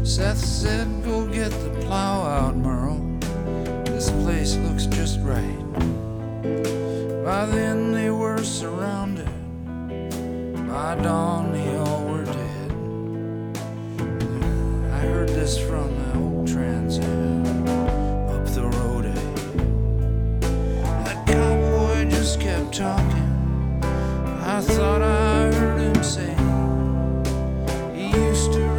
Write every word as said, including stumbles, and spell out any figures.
Seth said, go get the plow out, Merle. This place looks just right. By then they were surrounded. By dawn they all were dead. I heard this from the old Trans Am up the road. That cowboy just kept talking. I thought I heard him say